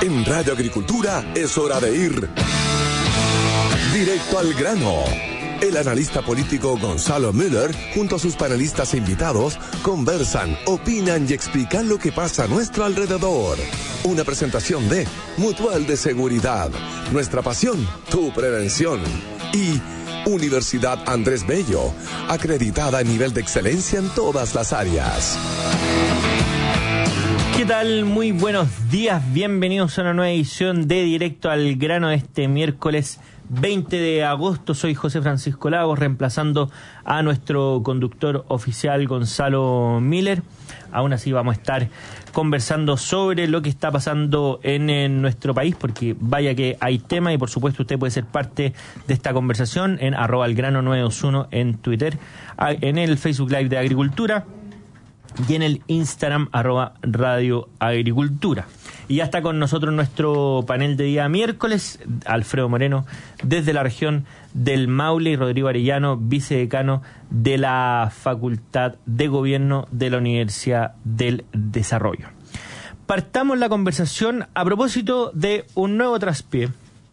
En Radio Agricultura es hora de ir directo al grano. El analista político Gonzalo Müller, junto a sus panelistas e invitados, conversan, opinan y explican lo que pasa a nuestro alrededor. Una presentación de Mutual de Seguridad, nuestra pasión, tu prevención. Y Universidad Andrés Bello, acreditada a nivel de excelencia en todas las áreas. ¿Qué tal? Muy buenos días, bienvenidos a una nueva edición de Directo al Grano de este miércoles 20 de agosto. Soy José Francisco Lagos, reemplazando a nuestro conductor oficial Gonzalo Miller. Aún así vamos a estar conversando sobre lo que está pasando en nuestro país, porque vaya que hay tema, y por supuesto usted puede ser parte de esta conversación en @elgrano921 en Twitter, en el Facebook Live de Agricultura y en el Instagram @Radio Agricultura. Y ya está con nosotros nuestro panel de día miércoles, Alfredo Moreno desde la región del Maule y Rodrigo Arellano, vicedecano de la Facultad de Gobierno de la Universidad del Desarrollo. Partamos la conversación a propósito de un nuevo traspié,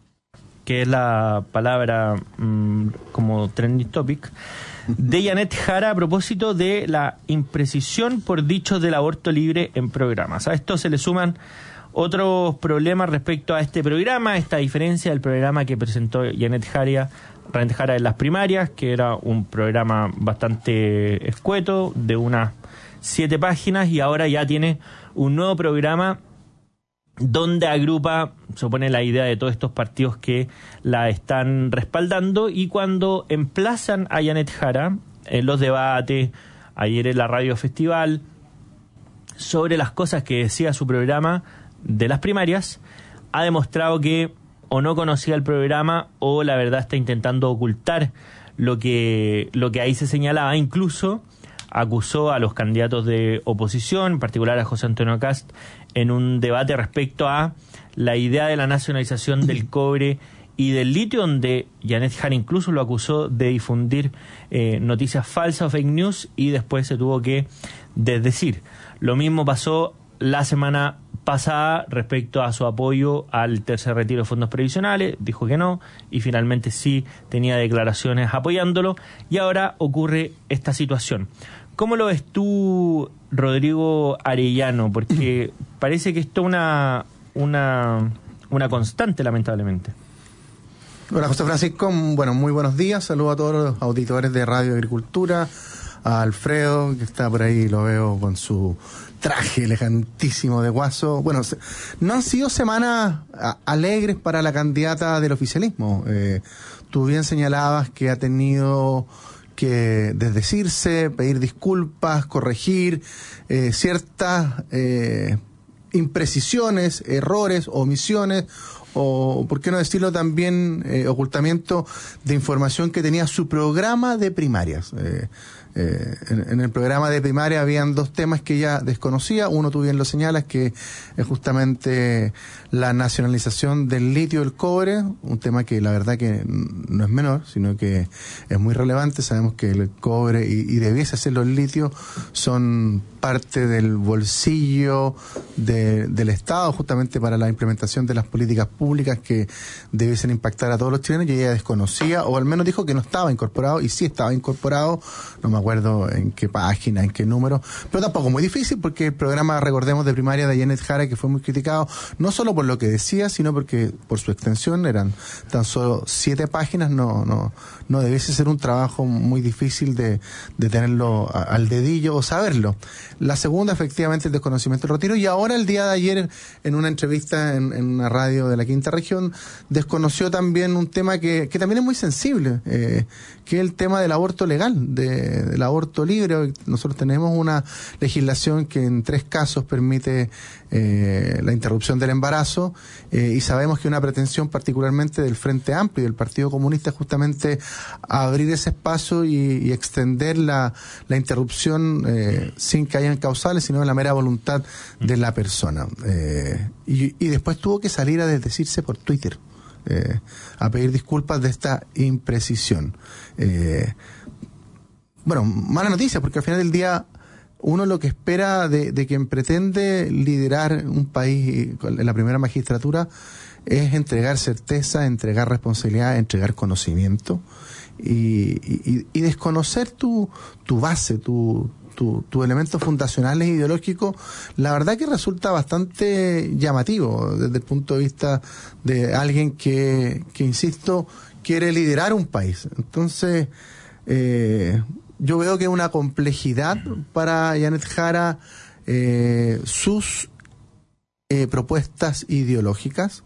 que es la palabra como trending topic, de Janet Jara a propósito de la imprecisión por dichos del aborto libre en programas. A esto se le suman otros problemas respecto a este programa, esta diferencia del programa que presentó Janet Jara en las primarias, que era un programa bastante escueto, de unas 7 páginas, y ahora ya tiene un nuevo programa donde agrupa, supone, la idea de todos estos partidos que la están respaldando, y cuando emplazan a Janet Jara en los debates, ayer en la Radio Festival, sobre las cosas que decía su programa de las primarias, ha demostrado que o no conocía el programa o la verdad está intentando ocultar lo que ahí se señalaba. Incluso acusó a los candidatos de oposición, en particular a José Antonio Kast, en un debate respecto a la idea de la nacionalización del cobre y del litio, donde Janet Jara incluso lo acusó de difundir noticias falsas o fake news, y después se tuvo que desdecir. Lo mismo pasó la semana pasada respecto a su apoyo al tercer retiro de fondos previsionales, dijo que no, y finalmente sí tenía declaraciones apoyándolo, y ahora ocurre esta situación. ¿Cómo lo ves tú, Rodrigo Arellano? Porque parece que esto es una constante, lamentablemente. Hola, José Francisco. Bueno, muy buenos días. Saludo a todos los auditores de Radio Agricultura, a Alfredo, que está por ahí, lo veo con su traje elegantísimo de guaso. Bueno, no han sido semanas alegres para la candidata del oficialismo. Tú bien señalabas que ha tenido que desdecirse, pedir disculpas, corregir ciertas imprecisiones, errores, omisiones, o por qué no decirlo también, ocultamiento de información que tenía su programa de primarias. En el programa de primaria habían 2 temas que ella desconocía. Uno, tú bien lo señalas, que es justamente la nacionalización del litio y el cobre, un tema que la verdad que no es menor, sino que es muy relevante. Sabemos que el cobre y debiese serlo el litio son parte del bolsillo del Estado, justamente para la implementación de las políticas públicas que debiesen impactar a todos los chilenos, y ella desconocía, o al menos dijo que no estaba incorporado, y sí estaba incorporado. No me acuerdo en qué página, en qué número, pero tampoco muy difícil, porque el programa, recordemos, de primaria de Janet Jara, que fue muy criticado, no solo por lo que decía, sino porque por su extensión, eran tan solo 7 páginas, no debiese ser un trabajo muy difícil de tenerlo al dedillo o saberlo. La segunda, efectivamente, el desconocimiento del retiro, y ahora el día de ayer, en una entrevista en una radio de la Quinta Región, desconoció también un tema que también es muy sensible, que es el tema del aborto legal, del aborto libre. Nosotros tenemos una legislación que en 3 casos permite la interrupción del embarazo, y sabemos que una pretensión particularmente del Frente Amplio y del Partido Comunista es justamente abrir ese espacio y extender la interrupción sin que hayan causales, sino en la mera voluntad de la persona. Y después tuvo que salir a desdecirse por Twitter, a pedir disculpas de esta imprecisión. Bueno, mala noticia, porque al final del día uno lo que espera de quien pretende liderar un país en la primera magistratura es entregar certeza, entregar responsabilidad, entregar conocimiento y desconocer tu base, tus elementos fundacionales ideológicos. La verdad que resulta bastante llamativo desde el punto de vista de alguien que insisto, quiere liderar un país. Entonces, yo veo que es una complejidad para Janet Jara sus propuestas ideológicas,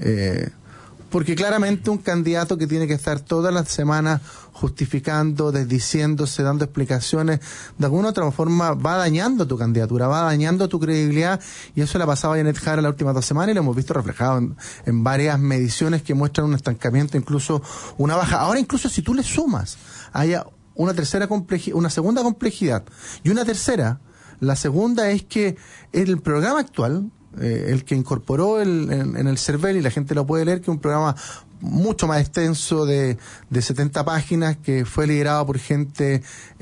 porque claramente un candidato que tiene que estar todas las semanas justificando, desdiciéndose, dando explicaciones, de alguna u otra forma va dañando tu candidatura, va dañando tu credibilidad, y eso le ha pasado a Janet Jara las últimas 2 semanas y lo hemos visto reflejado en varias mediciones que muestran un estancamiento, incluso una baja. Ahora incluso si tú le sumas, haya una segunda complejidad y una tercera. La segunda es que el programa actual, el que incorporó en el CERVEL, y la gente lo puede leer, que es un programa mucho más extenso de 70 páginas, que fue liderado por gente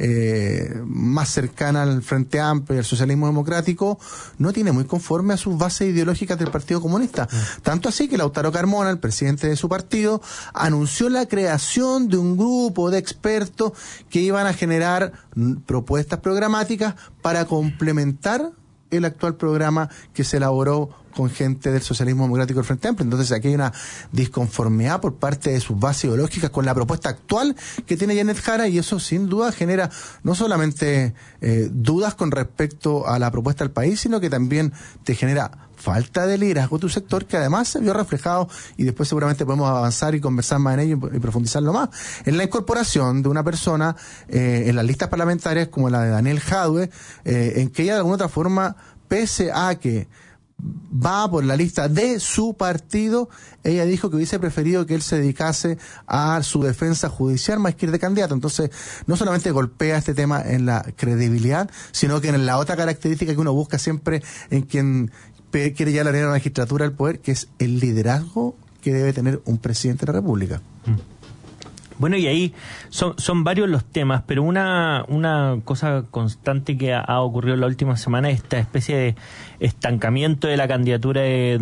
más cercana al Frente Amplio y al socialismo democrático, no tiene muy conforme a sus bases ideológicas del Partido Comunista. Tanto así que Lautaro Carmona, el presidente de su partido, anunció la creación de un grupo de expertos que iban a generar propuestas programáticas para complementar el actual programa que se elaboró con gente del socialismo democrático del Frente Amplio. Entonces aquí hay una disconformidad por parte de sus bases ideológicas con la propuesta actual que tiene Janet Jara, y eso sin duda genera no solamente dudas con respecto a la propuesta del país, sino que también te genera falta de liderazgo de tu sector, que además se vio reflejado, y después seguramente podemos avanzar y conversar más en ello y profundizarlo más, en la incorporación de una persona en las listas parlamentarias como la de Daniel Jadue, en que ella de alguna otra forma, pese a que va por la lista de su partido, ella dijo que hubiese preferido que él se dedicase a su defensa judicial más que ir de candidato. Entonces, no solamente golpea este tema en la credibilidad, sino que en la otra característica que uno busca siempre en quien quiere ya la magistratura del poder, que es el liderazgo que debe tener un presidente de la República. Bueno, y ahí son varios los temas, pero una cosa constante que ha ocurrido en la última semana es esta especie de estancamiento de la candidatura de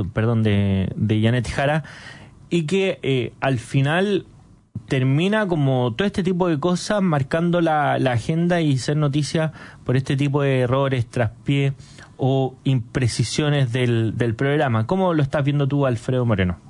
Janet Jara, y que al final termina como todo este tipo de cosas marcando la agenda y ser noticia por este tipo de errores, traspié o imprecisiones del programa. ¿Cómo lo estás viendo tú, Alfredo Moreno?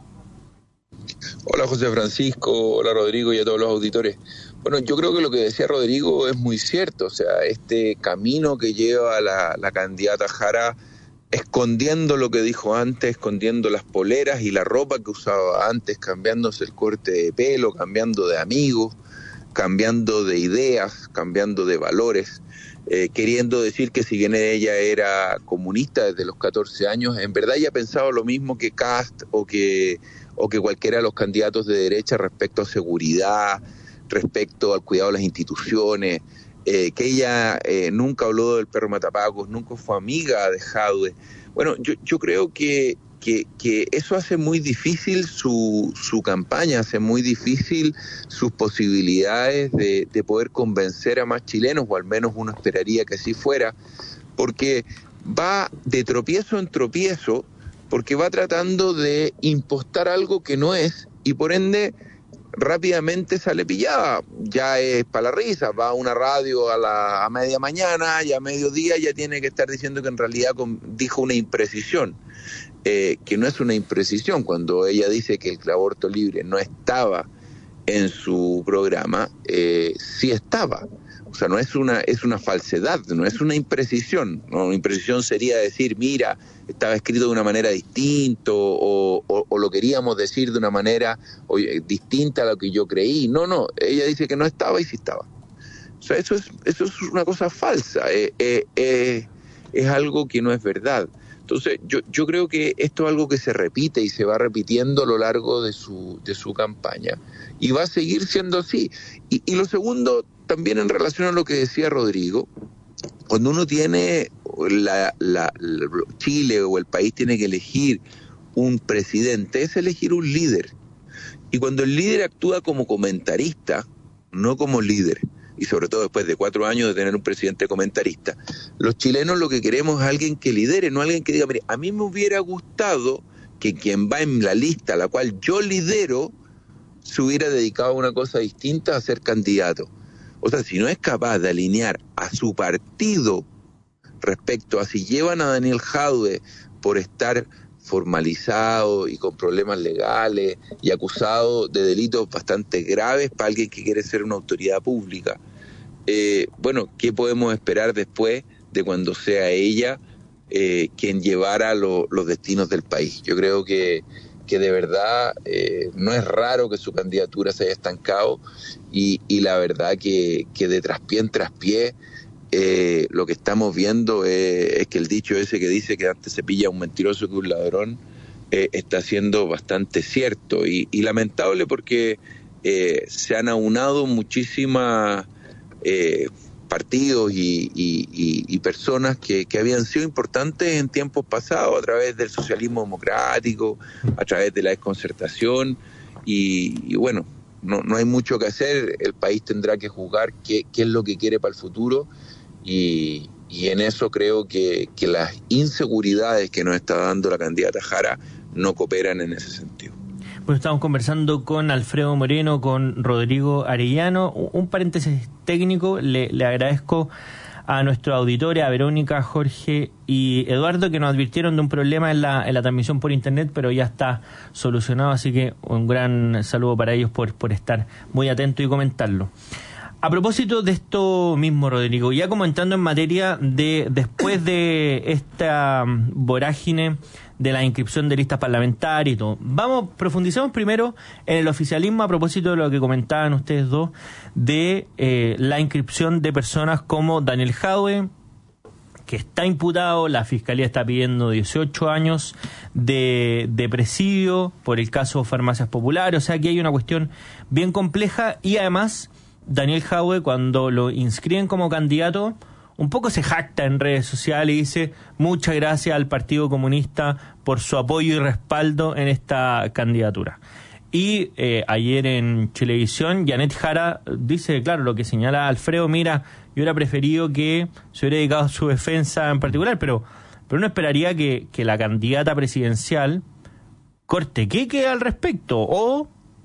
Hola José Francisco, hola Rodrigo y a todos los auditores. Bueno, yo creo que lo que decía Rodrigo es muy cierto, o sea, este camino que lleva la candidata Jara, escondiendo lo que dijo antes, escondiendo las poleras y la ropa que usaba antes, cambiándose el corte de pelo, cambiando de amigos, cambiando de ideas, cambiando de valores, queriendo decir que si bien ella era comunista desde los 14 años, en verdad ella pensaba lo mismo que Kast o que cualquiera de los candidatos de derecha respecto a seguridad, respecto al cuidado de las instituciones, que ella nunca habló del perro matapacos, nunca fue amiga de Jadue. Bueno, yo creo que eso hace muy difícil su campaña, hace muy difícil sus posibilidades de poder convencer a más chilenos, o al menos uno esperaría que así fuera, porque va de tropiezo en tropiezo, porque va tratando de impostar algo que no es, y por ende rápidamente sale pillada. Ya es para la risa, va a una radio a media mañana, y a mediodía ya tiene que estar diciendo que en realidad dijo una imprecisión, que no es una imprecisión. Cuando ella dice que el aborto libre no estaba en su programa, sí estaba. O sea, no es una falsedad, no es una imprecisión. ¿No? Una imprecisión sería decir, mira, estaba escrito de una manera distinta, o lo queríamos decir de una manera distinta a lo que yo creí. No, ella dice que no estaba y sí estaba. O sea, eso es una cosa falsa, es algo que no es verdad. Entonces, yo creo que esto es algo que se repite y se va repitiendo a lo largo de su campaña, y va a seguir siendo así. Y lo segundo, también en relación a lo que decía Rodrigo, cuando uno tiene Chile o el país tiene que elegir un presidente, es elegir un líder. Y cuando el líder actúa como comentarista, no como líder, y sobre todo después de 4 años de tener un presidente comentarista. Los chilenos lo que queremos es alguien que lidere, no alguien que diga, mire, a mí me hubiera gustado que quien va en la lista a la cual yo lidero se hubiera dedicado a una cosa distinta, a ser candidato. O sea, si no es capaz de alinear a su partido respecto a si llevan a Daniel Jadwe por estar formalizado y con problemas legales y acusado de delitos bastante graves para alguien que quiere ser una autoridad pública. Bueno, ¿qué podemos esperar después de cuando sea ella quien llevara los destinos del país? Yo creo que de verdad no es raro que su candidatura se haya estancado y la verdad que de traspié en traspié lo que estamos viendo es que el dicho ese que dice que antes se pilla un mentiroso que un ladrón está siendo bastante cierto y lamentable porque se han aunado muchísimas partidos y personas que habían sido importantes en tiempos pasados a través del socialismo democrático, a través de la desconcertación y bueno, no hay mucho que hacer, el país tendrá que juzgar qué es lo que quiere para el futuro y en eso creo que las inseguridades que nos está dando la candidata Jara no cooperan en ese sentido. Bueno, estamos conversando con Alfredo Moreno, con Rodrigo Arellano. Un paréntesis técnico, le agradezco a nuestros auditores, a Verónica, Jorge y Eduardo, que nos advirtieron de un problema en la transmisión por internet, pero ya está solucionado, así que un gran saludo para ellos por estar muy atentos y comentarlo. A propósito de esto mismo, Rodrigo, ya comentando en materia de después de esta vorágine de la inscripción de listas parlamentarias y todo, profundicemos primero en el oficialismo a propósito de lo que comentaban ustedes dos de la inscripción de personas como Daniel Jadwe, que está imputado, la Fiscalía está pidiendo 18 años de presidio por el caso Farmacias Populares, o sea que hay una cuestión bien compleja y además Daniel Jadwe, cuando lo inscriben como candidato, un poco se jacta en redes sociales y dice muchas gracias al Partido Comunista por su apoyo y respaldo en esta candidatura. Y ayer en Chilevisión, Janet Jara dice, claro, lo que señala Alfredo, mira, yo hubiera preferido que se hubiera dedicado a su defensa en particular, pero uno esperaría que la candidata presidencial corte queque al respecto, o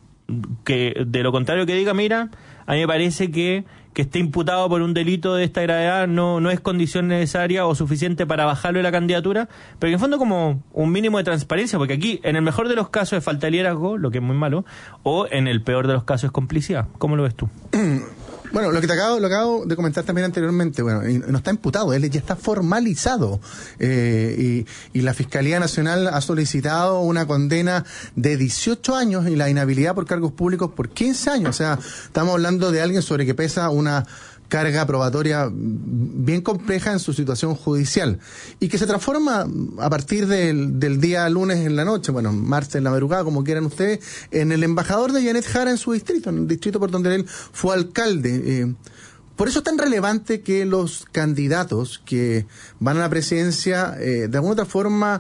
que de lo contrario que diga, mira, a mí me parece que esté imputado por un delito de esta gravedad no es condición necesaria o suficiente para bajarlo de la candidatura, pero que en fondo como un mínimo de transparencia, porque aquí en el mejor de los casos es falta de liderazgo, lo que es muy malo, o en el peor de los casos es complicidad. ¿Cómo lo ves tú? Bueno, lo acabo de comentar también anteriormente, bueno, no está imputado, él ya está formalizado, y la Fiscalía Nacional ha solicitado una condena de 18 años y la inhabilidad por cargos públicos por 15 años, o sea, estamos hablando de alguien sobre que pesa una carga probatoria bien compleja en su situación judicial y que se transforma a partir del día lunes en la noche, bueno, martes en la madrugada, como quieran ustedes, en el embajador de Janet Jara en su distrito, en el distrito por donde él fue alcalde. Por eso es tan relevante que los candidatos que van a la presidencia de alguna otra forma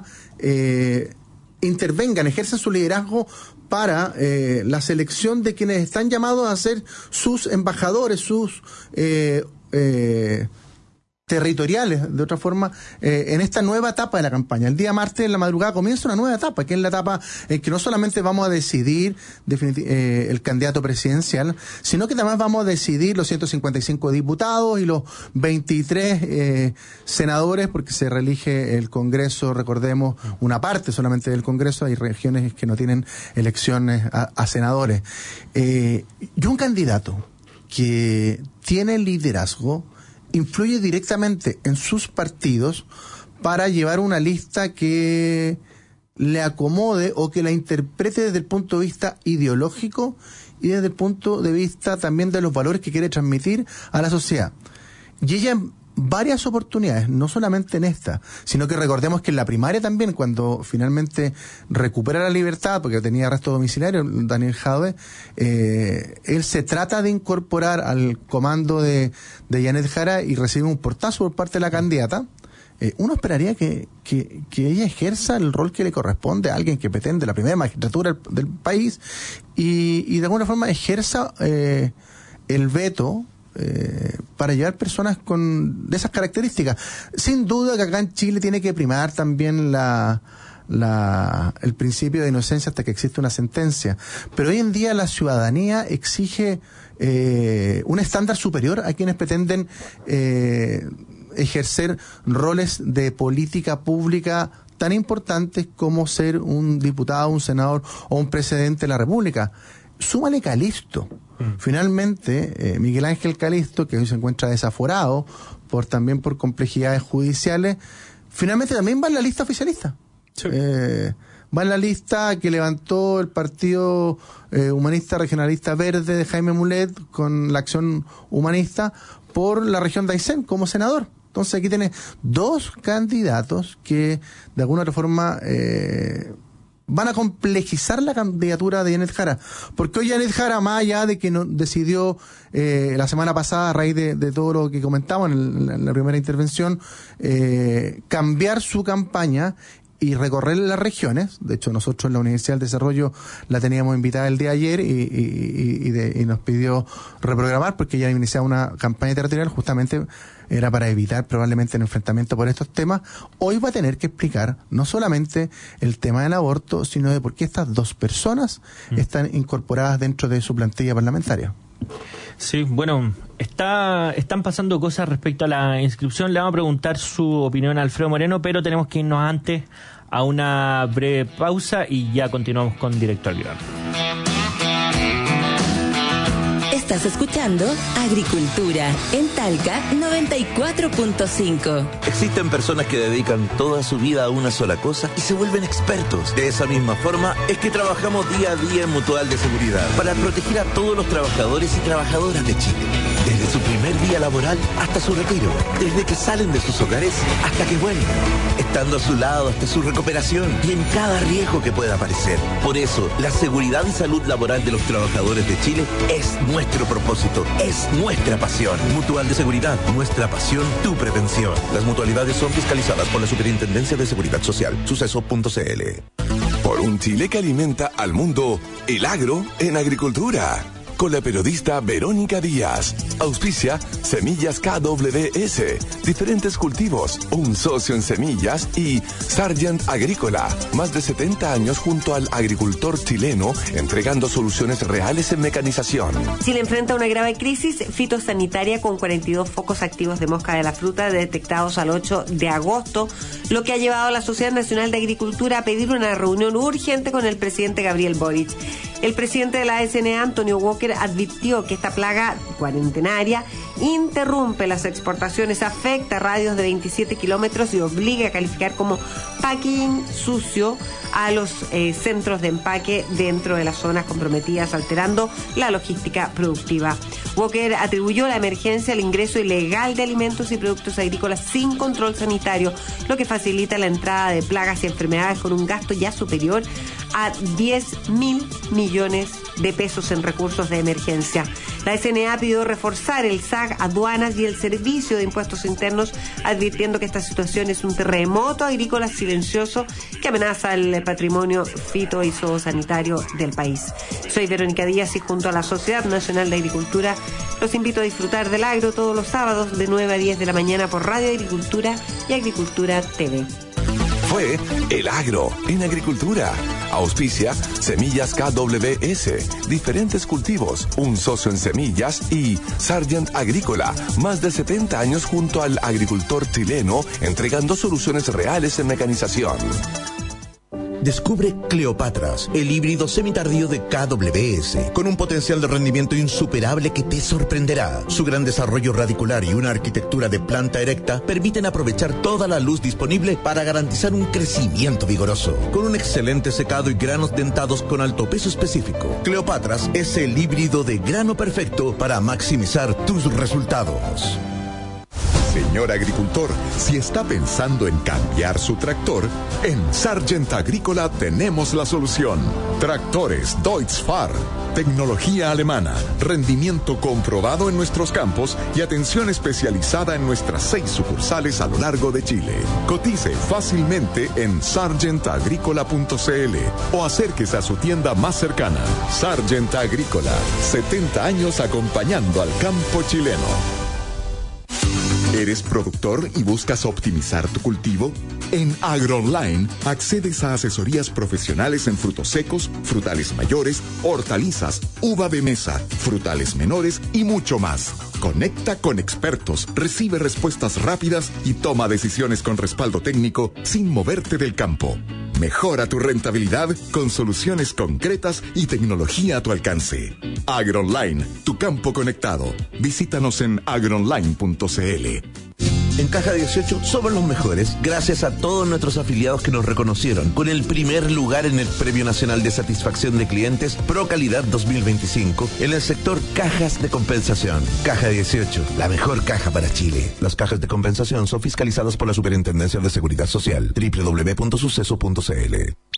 intervengan, ejercen su liderazgo para la selección de quienes están llamados a ser sus embajadores, sus territoriales, de otra forma, en esta nueva etapa de la campaña. El día martes en la madrugada comienza una nueva etapa, que es la etapa en que no solamente vamos a decidir el candidato presidencial, sino que además vamos a decidir los 155 diputados y los 23 senadores, porque se reelige el Congreso, recordemos, una parte solamente del Congreso, hay regiones que no tienen elecciones a senadores. Y un candidato que tiene liderazgo influye directamente en sus partidos para llevar una lista que le acomode o que la interprete desde el punto de vista ideológico y desde el punto de vista también de los valores que quiere transmitir a la sociedad. Y ella en varias oportunidades, no solamente en esta, sino que recordemos que en la primaria también, cuando finalmente recupera la libertad, porque tenía arresto domiciliario, Daniel Jadwe, él se trata de incorporar al comando de Janet Jara y recibe un portazo por parte de la candidata. Uno esperaría que ella ejerza el rol que le corresponde a alguien que pretende la primera magistratura del país y de alguna forma ejerza el veto para llevar personas de esas características. Sin duda que acá en Chile tiene que primar también el principio de inocencia hasta que existe una sentencia. Pero hoy en día la ciudadanía exige un estándar superior a quienes pretenden ejercer roles de política pública tan importantes como ser un diputado, un senador o un presidente de la República. Súmale Calisto. Finalmente, Miguel Ángel Calisto, que hoy se encuentra desaforado también por complejidades judiciales, finalmente también va en la lista oficialista. Sí. Va en la lista que levantó el Partido Humanista Regionalista Verde de Jaime Mulet con la Acción Humanista por la región de Aysén como senador. Entonces aquí tiene dos candidatos que de alguna otra forma van a complejizar la candidatura de Janet Jara, porque hoy Janet Jara, más allá de que decidió la semana pasada, a raíz de todo lo que comentamos en la primera intervención, cambiar su campaña y recorrer las regiones. De hecho, nosotros en la Universidad del Desarrollo la teníamos invitada el día de ayer y nos pidió reprogramar porque ya iniciaba una campaña territorial, justamente era para evitar probablemente el enfrentamiento por estos temas. Hoy va a tener que explicar no solamente el tema del aborto, sino de por qué estas dos personas están incorporadas dentro de su plantilla parlamentaria. Sí, bueno, están pasando cosas respecto a la inscripción. Le vamos a preguntar su opinión a Alfredo Moreno, pero tenemos que irnos antes a una breve pausa y ya continuamos con Directo al Grano. Estás escuchando Agricultura en Talca 94.5. Existen personas que dedican toda su vida a una sola cosa y se vuelven expertos. De esa misma forma es que trabajamos día a día en Mutual de Seguridad para proteger a todos los trabajadores y trabajadoras de Chile. Desde su primer día laboral hasta su retiro, desde que salen de sus hogares hasta que vuelven, estando a su lado hasta su recuperación y en cada riesgo que pueda aparecer. Por eso, la seguridad y salud laboral de los trabajadores de Chile es nuestro propósito, es nuestra pasión. Mutual de Seguridad, nuestra pasión, tu prevención. Las mutualidades son fiscalizadas por la Superintendencia de Seguridad Social. Suceso.cl. Por un Chile que alimenta al mundo, el agro en agricultura. Con la periodista Verónica Díaz. Auspicia Semillas KWS. Diferentes cultivos. Un socio en semillas. Y Sargent Agrícola. Más de 70 años junto al agricultor chileno, entregando soluciones reales en mecanización. Chile enfrenta una grave crisis fitosanitaria con 42 focos activos de mosca de la fruta detectados al 8 de agosto, lo que ha llevado a la Sociedad Nacional de Agricultura a pedir una reunión urgente con el presidente Gabriel Boric. El presidente de la SNA, Antonio Walker, advirtió que esta plaga cuarentenaria interrumpe las exportaciones, afecta radios de 27 kilómetros y obliga a calificar como packing sucio a los centros de empaque dentro de las zonas comprometidas, alterando la logística productiva. Walker atribuyó la emergencia al ingreso ilegal de alimentos y productos agrícolas sin control sanitario, lo que facilita la entrada de plagas y enfermedades con un gasto ya superior a 10.000 millones de pesos en recursos de emergencia. La SNA pidió reforzar el SAC, aduanas y el Servicio de Impuestos Internos, advirtiendo que esta situación es un terremoto agrícola silencioso que amenaza el patrimonio fito y zoosanitario del país. Soy Verónica Díaz y junto a la Sociedad Nacional de Agricultura los invito a disfrutar del agro todos los sábados de 9 a 10 de la mañana por Radio Agricultura y Agricultura TV. Fue El Agro en Agricultura. Auspicia Semillas KWS. Diferentes cultivos. Un socio en semillas. Y Sargent Agrícola. Más de 70 años junto al agricultor chileno, entregando soluciones reales en mecanización. Descubre Cleopatras, el híbrido semitardío de KWS, con un potencial de rendimiento insuperable que te sorprenderá. Su gran desarrollo radicular y una arquitectura de planta erecta permiten aprovechar toda la luz disponible para garantizar un crecimiento vigoroso. Con un excelente secado y granos dentados con alto peso específico, Cleopatras es el híbrido de grano perfecto para maximizar tus resultados. Señor agricultor, si está pensando en cambiar su tractor, en Sargent Agrícola tenemos la solución. Tractores Deutz-Fahr, tecnología alemana, rendimiento comprobado en nuestros campos y atención especializada en nuestras 6 sucursales a lo largo de Chile. Cotice fácilmente en sargentagricola.cl o acérquese a su tienda más cercana. Sargent Agrícola, 70 años acompañando al campo chileno. ¿Eres productor y buscas optimizar tu cultivo? En AgroOnline accedes a asesorías profesionales en frutos secos, frutales mayores, hortalizas, uva de mesa, frutales menores y mucho más. Conecta con expertos, recibe respuestas rápidas y toma decisiones con respaldo técnico sin moverte del campo. Mejora tu rentabilidad con soluciones concretas y tecnología a tu alcance. AgroOnline, tu campo conectado. Visítanos en agroonline.cl. En Caja 18 somos los mejores gracias a todos nuestros afiliados que nos reconocieron con el primer lugar en el Premio Nacional de Satisfacción de Clientes Pro Calidad 2025 en el sector cajas de compensación. Caja 18, la mejor caja para Chile. Las cajas de compensación son fiscalizadas por la Superintendencia de Seguridad Social. www.suceso.cl.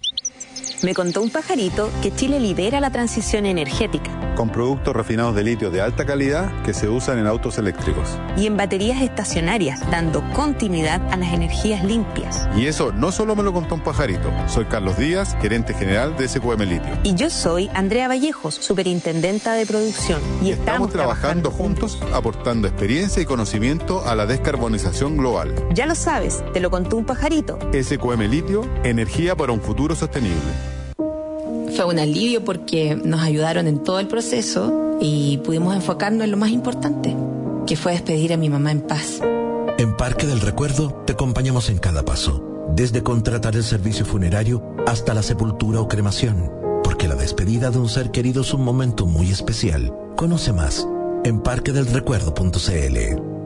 Me contó un pajarito que Chile lidera la transición energética. Con productos refinados de litio de alta calidad que se usan en autos eléctricos. Y en baterías estacionarias, dando continuidad a las energías limpias. Y eso no solo me lo contó un pajarito. Soy Carlos Díaz, gerente general de SQM Litio. Y yo soy Andrea Vallejos, superintendenta de producción. Y estamos trabajando juntos, aportando experiencia y conocimiento a la descarbonización global. Ya lo sabes, te lo contó un pajarito. SQM Litio, energía para un futuro sostenible. Fue un alivio porque nos ayudaron en todo el proceso y pudimos enfocarnos en lo más importante, que fue despedir a mi mamá en paz. En Parque del Recuerdo te acompañamos en cada paso, desde contratar el servicio funerario hasta la sepultura o cremación, porque la despedida de un ser querido es un momento muy especial. Conoce más en parquedelrecuerdo.cl.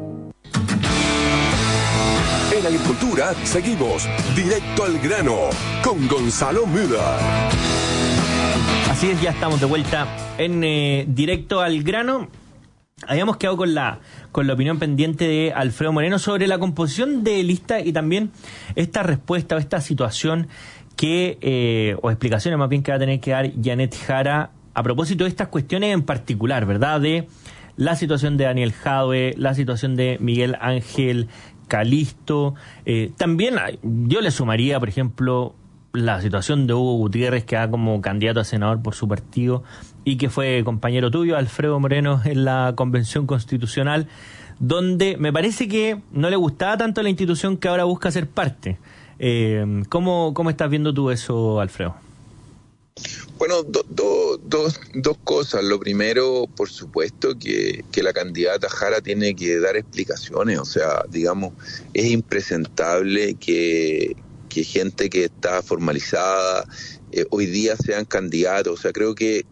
En Agricultura seguimos directo al grano con Gonzalo Müller. Así es, ya estamos de vuelta en directo al grano. Habíamos quedado con la opinión pendiente de Alfredo Moreno sobre la composición de lista y también esta respuesta o esta situación que, o explicaciones más bien que va a tener que dar Janet Jara a propósito de estas cuestiones en particular, ¿verdad? De la situación de Daniel Jadwe, la situación de Miguel Ángel Calisto. También yo le sumaría, por ejemplo, la situación de Hugo Gutiérrez, que va como candidato a senador por su partido y que fue compañero tuyo, Alfredo Moreno, en la Convención Constitucional, donde me parece que no le gustaba tanto la institución que ahora busca ser parte. ¿Cómo estás viendo tú eso, Alfredo? Bueno, dos cosas. Lo primero, por supuesto, que la candidata Jara tiene que dar explicaciones. O sea, digamos, es impresentable que gente que está formalizada hoy día sean candidatos. O sea, creo que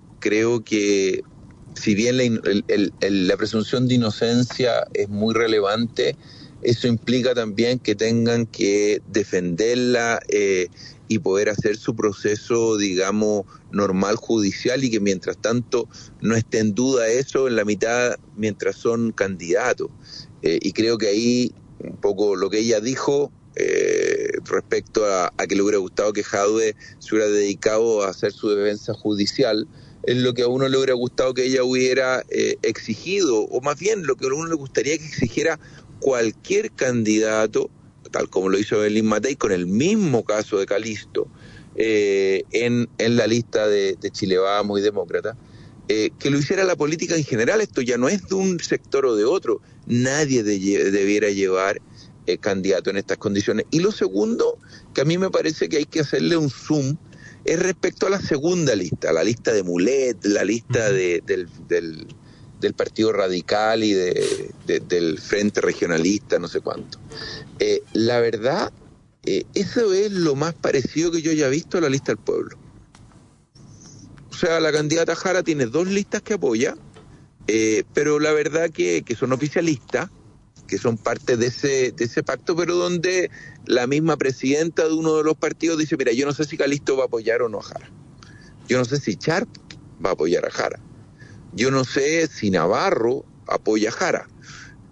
si bien la presunción de inocencia es muy relevante, eso implica también que tengan que defenderla y poder hacer su proceso, digamos, normal judicial, y que mientras tanto no esté en duda eso en la mitad mientras son candidatos. Y creo que ahí un poco lo que ella dijo respecto a que le hubiera gustado que Jadwe se hubiera dedicado a hacer su defensa judicial, es lo que a uno le hubiera gustado que ella hubiera exigido, o más bien lo que a uno le gustaría que exigiera cualquier candidato, tal como lo hizo Evelyn Matei con el mismo caso de Calisto, en la lista de Chile Vamos y Demócrata, que lo hiciera la política en general. Esto ya no es de un sector o de otro, nadie debiera llevar candidato en estas condiciones. Y lo segundo, que a mí me parece que hay que hacerle un zoom, es respecto a la segunda lista, la lista de Mulet, la lista del Partido Radical y del Frente Regionalista, no sé cuánto. La verdad, eso es lo más parecido que yo haya visto a la lista del pueblo. O sea, la candidata Jara tiene 2 listas que apoya, pero la verdad que son oficialistas, que son parte de ese pacto, pero donde la misma presidenta de uno de los partidos dice, mira, yo no sé si Calisto va a apoyar o no a Jara. Yo no sé si Sharp va a apoyar a Jara. Yo no sé si Navarro apoya a Jara.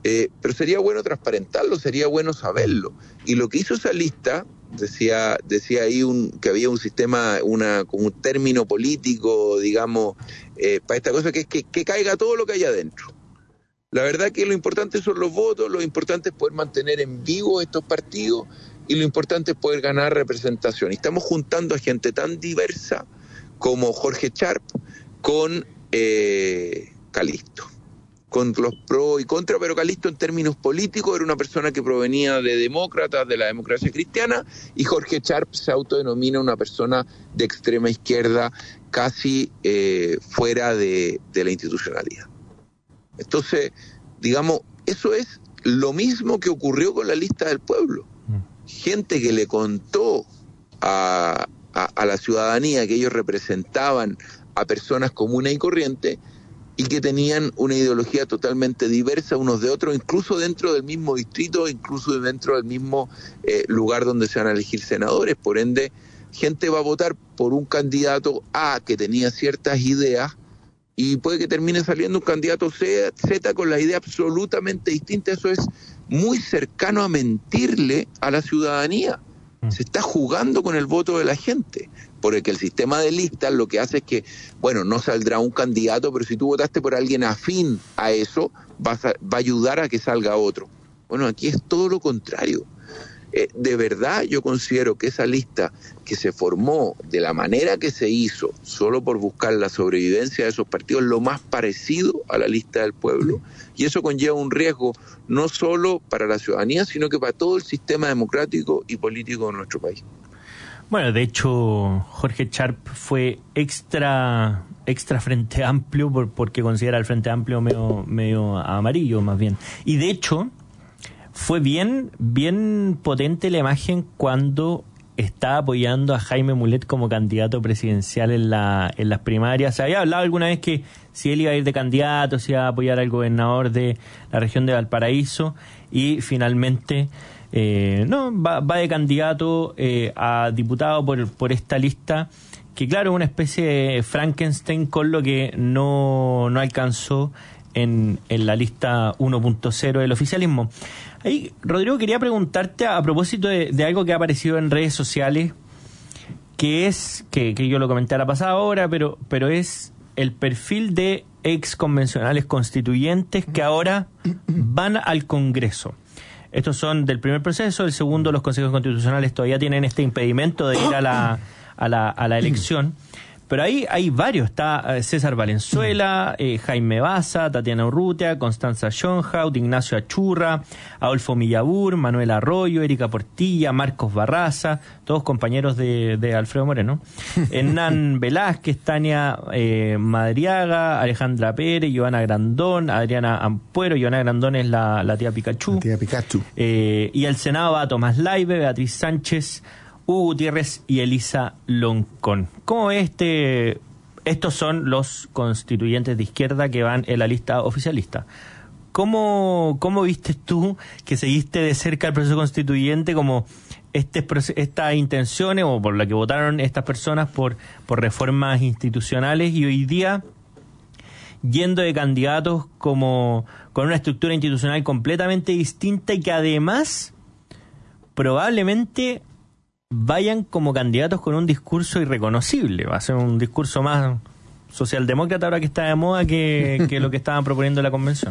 pero sería bueno transparentarlo, sería bueno saberlo. Y lo que hizo esa lista, decía ahí que había un sistema, como un término político, digamos, para esta cosa, que es que caiga todo lo que hay adentro. La verdad que lo importante son los votos, lo importante es poder mantener en vivo estos partidos y lo importante es poder ganar representación. Y estamos juntando a gente tan diversa como Jorge Sharp con Calisto, con los pro y contra, pero Calisto en términos políticos era una persona que provenía de demócratas, de la democracia cristiana, y Jorge Sharp se autodenomina una persona de extrema izquierda, casi fuera de la institucionalidad. Entonces, digamos, eso es lo mismo que ocurrió con la lista del pueblo. Gente que le contó a la ciudadanía que ellos representaban a personas comunes y corrientes y que tenían una ideología totalmente diversa unos de otros, incluso dentro del mismo distrito, incluso dentro del mismo lugar donde se van a elegir senadores. Por ende, gente va a votar por un candidato A que tenía ciertas ideas y puede que termine saliendo un candidato Z con la idea absolutamente distinta. Eso es muy cercano a mentirle a la ciudadanía. Se está jugando con el voto de la gente, porque el sistema de listas lo que hace es que, bueno, no saldrá un candidato, pero si tú votaste por alguien afín a eso, va a ayudar a que salga otro. Bueno, aquí es todo lo contrario. De verdad yo considero que esa lista que se formó de la manera que se hizo, solo por buscar la sobrevivencia de esos partidos, lo más parecido a la lista del pueblo, y eso conlleva un riesgo no solo para la ciudadanía, sino que para todo el sistema democrático y político de nuestro país. Bueno, de hecho, Jorge Sharp fue extra Frente Amplio porque considera el Frente Amplio medio amarillo, más bien. Y de hecho, fue bien potente la imagen cuando está apoyando a Jaime Mulet como candidato presidencial en las primarias. Se había hablado alguna vez que si él iba a ir de candidato, si iba a apoyar al gobernador de la región de Valparaíso, y finalmente va de candidato a diputado por esta lista, que claro, es una especie de Frankenstein con lo que no alcanzó en la lista 1.0 del oficialismo. Ahí, Rodrigo, quería preguntarte a propósito de algo que ha aparecido en redes sociales, que es, que yo lo comenté a la pasada hora, pero es el perfil de ex convencionales constituyentes que ahora van al Congreso. Estos son del primer proceso, el segundo, los consejos constitucionales todavía tienen este impedimento de ir a la elección. Pero ahí hay varios, está César Valenzuela, Jaime Baza, Tatiana Urrutia, Constanza Schoenhaut, Ignacio Achurra, Adolfo Millabur, Manuel Arroyo, Erika Portilla, Marcos Barraza, todos compañeros de Alfredo Moreno, Hernán Velázquez, Tania Madriaga, Alejandra Pérez, Giovanna Grandón, Adriana Ampuero. Giovanna Grandón es la tía Pikachu. La tía Pikachu. Y el Senado va a Tomás Laibe, Beatriz Sánchez, Hugo Gutiérrez y Elisa Loncón. ¿Cómo ves estos son los constituyentes de izquierda que van en la lista oficialista? ¿Cómo viste tú, que seguiste de cerca el proceso constituyente, como estas intenciones o por la que votaron estas personas por reformas institucionales, y hoy día yendo de candidatos con una estructura institucional completamente distinta y que además probablemente vayan como candidatos con un discurso irreconocible? Va a ser un discurso más socialdemócrata ahora que está de moda que lo que estaban proponiendo en la convención.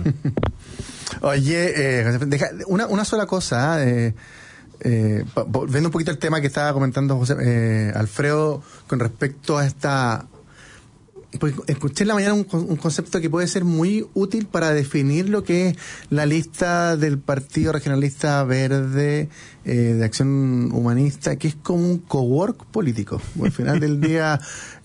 Oye, una sola cosa, viendo un poquito el tema que estaba comentando Alfredo con respecto a esta... Pues escuché en la mañana un concepto que puede ser muy útil para definir lo que es la lista del Partido Regionalista Verde de Acción Humanista, que es como un cowork político. Al final del día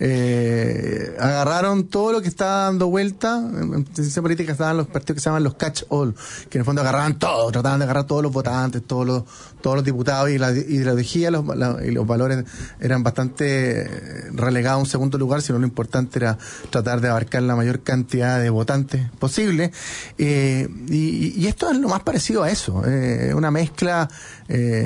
agarraron todo lo que estaba dando vuelta. En ciencia política estaban los partidos que se llaman los catch-all, que en el fondo agarraban todo, trataban de agarrar todos los votantes, todos los diputados, y la ideología y los valores eran bastante relegados a un segundo lugar, sino lo importante era tratar de abarcar la mayor cantidad de votantes posible, y esto es lo más parecido a eso, una mezcla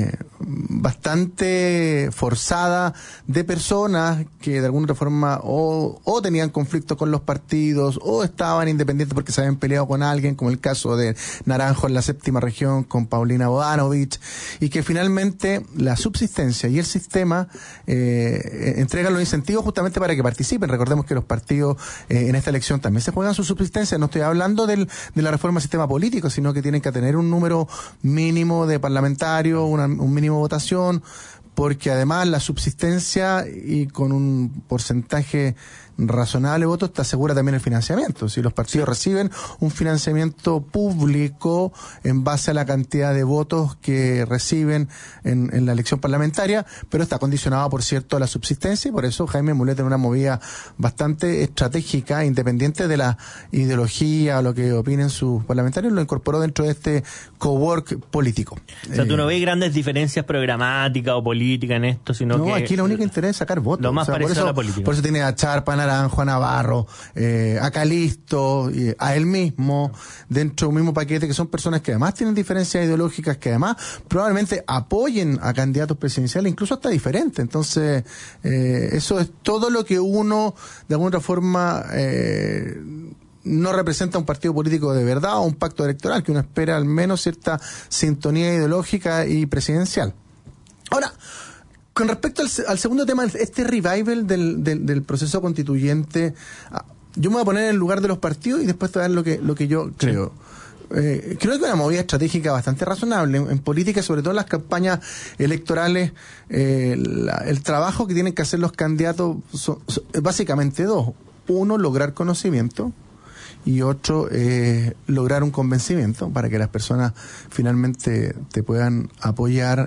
bastante forzada de personas que de alguna otra forma o tenían conflictos con los partidos o estaban independientes porque se habían peleado con alguien, como el caso de Naranjo en la 7ª región con Paulina Bodanovich, y que finalmente la subsistencia y el sistema entregan los incentivos justamente para que participen. Recordemos que los partidos en esta elección también se juegan su subsistencia. No estoy hablando de la reforma del sistema político, sino que tienen que tener un número mínimo de parlamentarios, un mínimo de votación, porque además la subsistencia y con un porcentaje razonable de votos te asegura también el financiamiento. Si los partidos reciben un financiamiento público en base a la cantidad de votos que reciben en la elección parlamentaria, pero está condicionado, por cierto, a la subsistencia, y por eso Jaime Mulet, en una movida bastante estratégica, independiente de la ideología o lo que opinen sus parlamentarios, lo incorporó dentro de este cowork político. O sea, tú no ves grandes diferencias programáticas o políticas en esto, sino que... No, aquí lo único que interesa es sacar votos. Lo más parecido a la política. Por eso tiene a Charpa, Naranjo, a Navarro, a Calisto, a él mismo, dentro de un mismo paquete, que son personas que además tienen diferencias ideológicas, que además probablemente apoyen a candidatos presidenciales, incluso hasta diferentes. Entonces, eso es todo lo que uno, de alguna otra forma, no representa un partido político de verdad o un pacto electoral, que uno espera al menos cierta sintonía ideológica y presidencial. Ahora, con respecto al segundo tema, este revival del proceso constituyente, yo me voy a poner en el lugar de los partidos y después te voy a dar lo que yo creo. Creo que es una movida estratégica bastante razonable. En política, sobre todo en las campañas electorales, el trabajo que tienen que hacer los candidatos son básicamente dos. Uno, lograr conocimiento, y otro, lograr un convencimiento para que las personas finalmente te puedan apoyar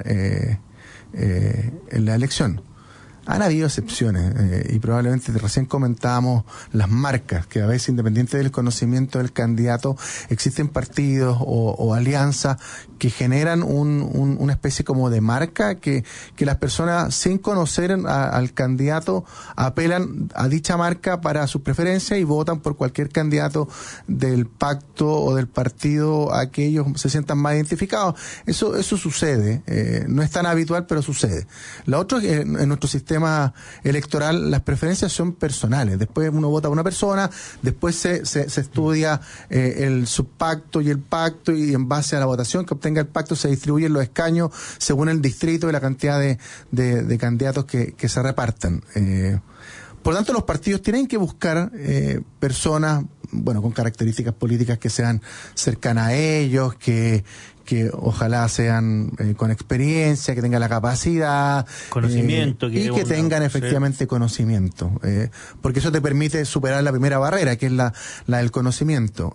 en la elección. Han habido excepciones y probablemente recién comentábamos las marcas, que a veces, independiente del conocimiento del candidato, existen partidos o alianzas que generan una especie como de marca que las personas, sin conocer al candidato, apelan a dicha marca para sus preferencias y votan por cualquier candidato del pacto o del partido a que ellos se sientan más identificados. Eso sucede, no es tan habitual, pero sucede. Lo otro es que en nuestro sistema electoral las preferencias son personales. Después uno vota a una persona, después se estudia el subpacto y el pacto, y en base a la votación que obtenga el pacto se distribuyen los escaños según el distrito y la cantidad de candidatos que se repartan. Por lo tanto, los partidos tienen que buscar personas, bueno, con características políticas que sean cercanas a ellos, que ojalá sean con experiencia, que tengan la capacidad, conocimiento, y que tengan efectivamente conocimiento, porque eso te permite superar la primera barrera, que es la del conocimiento.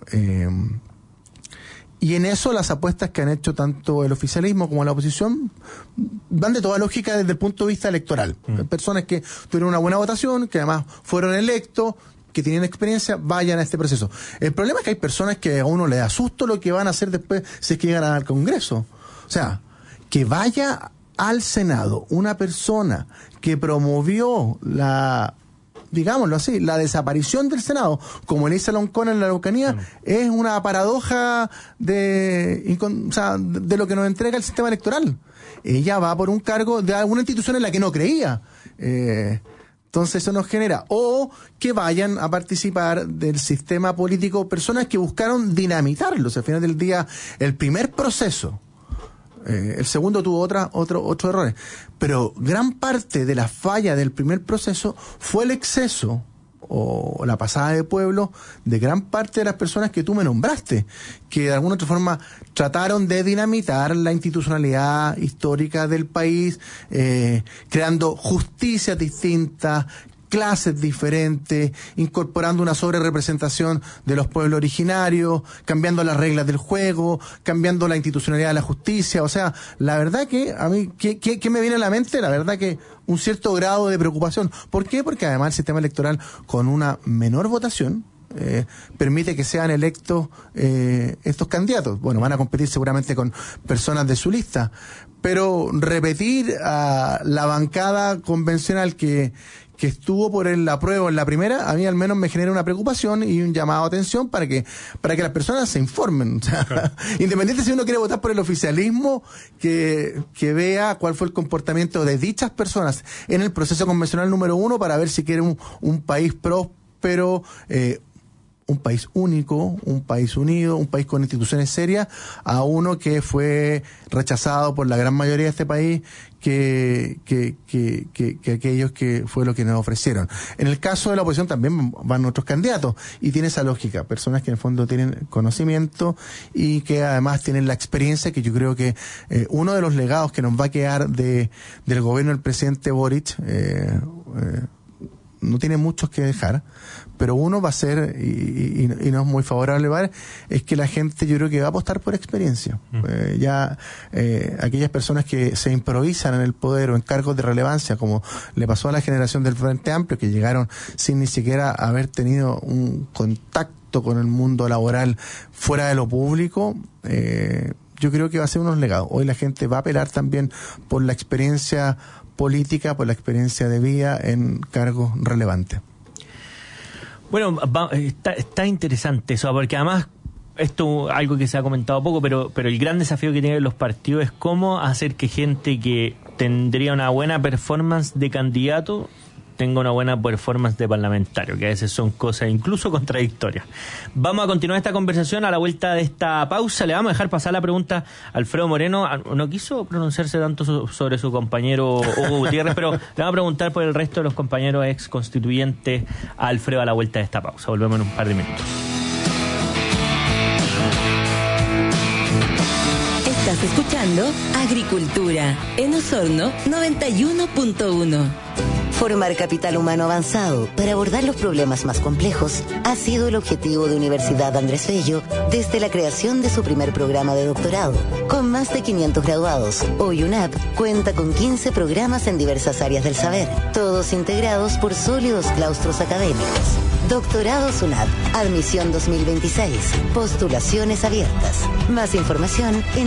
Y en eso las apuestas que han hecho tanto el oficialismo como la oposición van de toda lógica desde el punto de vista electoral. Personas que tuvieron una buena votación, que además fueron electos, que tienen experiencia, vayan a este proceso. El problema es que hay personas que a uno le da susto lo que van a hacer después si es que llegan al Congreso. O sea, que vaya al Senado una persona que promovió digámoslo así, la desaparición del Senado, como Elisa Loncón en la Araucanía, es una paradoja de lo que nos entrega el sistema electoral. Ella va por un cargo de alguna institución en la que no creía. Entonces eso nos genera, o que vayan a participar del sistema político personas que buscaron dinamitarlos. Al final del día, el primer proceso, el segundo tuvo otros errores, pero gran parte de la falla del primer proceso fue el exceso o la pasada de pueblo de gran parte de las personas que tú me nombraste, que de alguna otra forma trataron de dinamitar la institucionalidad histórica del país, creando justicias distintas, clases diferentes, incorporando una sobrerepresentación de los pueblos originarios, cambiando las reglas del juego, cambiando la institucionalidad de la justicia. O sea, la verdad que a mí, ¿qué me viene a la mente? La verdad que un cierto grado de preocupación. ¿Por qué? Porque además el sistema electoral, con una menor votación, permite que sean electos estos candidatos. Bueno, van a competir seguramente con personas de su lista, pero repetir a la bancada convencional que que estuvo por el apruebo en la primera, a mí al menos me genera una preocupación y un llamado a atención para que las personas se informen. O sea, claro. Independiente si uno quiere votar por el oficialismo, que vea cuál fue el comportamiento de dichas personas en el proceso convencional número 1 para ver si quiere un país próspero, un país único, un país unido, un país con instituciones serias, a uno que fue rechazado por la gran mayoría de este país, que aquellos que fue lo que nos ofrecieron. En el caso de la oposición también van otros candidatos y tiene esa lógica, personas que en el fondo tienen conocimiento y que además tienen la experiencia, que yo creo que uno de los legados que nos va a quedar del gobierno del presidente Boric no tiene muchos que dejar, pero uno va a ser, y no es muy favorable, ¿vale? Es que la gente, yo creo que va a apostar por experiencia. Aquellas personas que se improvisan en el poder o en cargos de relevancia, como le pasó a la generación del Frente Amplio, que llegaron sin ni siquiera haber tenido un contacto con el mundo laboral fuera de lo público, yo creo que va a ser unos legados. Hoy la gente va a apelar también por la experiencia política, por la experiencia de vida en cargos relevantes. Bueno, está interesante eso, porque además esto algo que se ha comentado poco, pero el gran desafío que tienen los partidos es cómo hacer que gente que tendría una buena performance de candidato tenga una buena performance de parlamentario, que a veces son cosas incluso contradictorias. Vamos a continuar esta conversación a la vuelta de esta pausa. Le vamos a dejar pasar la pregunta a Alfredo Moreno. No quiso pronunciarse tanto sobre su compañero Hugo Gutiérrez, pero le vamos a preguntar por el resto de los compañeros ex constituyentes a Alfredo a la vuelta de esta pausa. Volvemos en un par de minutos. Estás escuchando Agricultura en Osorno 91.1. Formar capital humano avanzado para abordar los problemas más complejos ha sido el objetivo de Universidad Andrés Bello desde la creación de su primer programa de doctorado. Con más de 500 graduados, hoy UNAP cuenta con 15 programas en diversas áreas del saber, todos integrados por sólidos claustros académicos. Doctorados UNAP, admisión 2026, postulaciones abiertas. Más información en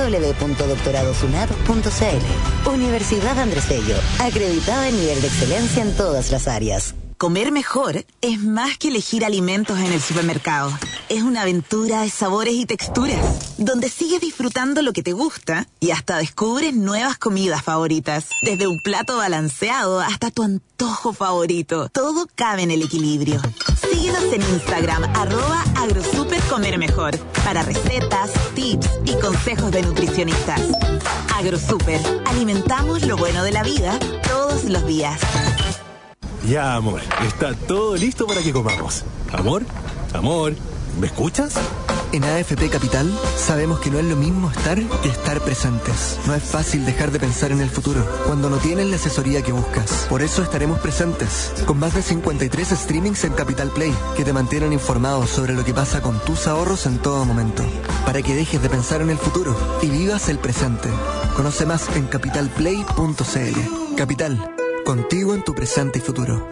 www.doctoradosunap.cl. Universidad Andrés Bello, acreditada en nivel de excelencia en todas las áreas. Comer mejor es más que elegir alimentos en el supermercado. Es una aventura de sabores y texturas, donde sigues disfrutando lo que te gusta y hasta descubres nuevas comidas favoritas. Desde un plato balanceado hasta tu antojo favorito, todo cabe en el equilibrio. Síguenos en Instagram, @agrosupercomermejor, para recetas, tips y consejos de nutricionistas. AgroSuper, alimentamos lo bueno de la vida todos los días. Ya, amor, está todo listo para que comamos. Amor, ¿me escuchas? En AFP Capital sabemos que no es lo mismo estar que estar presentes. No es fácil dejar de pensar en el futuro cuando no tienes la asesoría que buscas. Por eso estaremos presentes, con más de 53 streamings en Capital Play, que te mantienen informados sobre lo que pasa con tus ahorros en todo momento, para que dejes de pensar en el futuro y vivas el presente. Conoce más en capitalplay.cl. Capital, contigo en tu presente y futuro.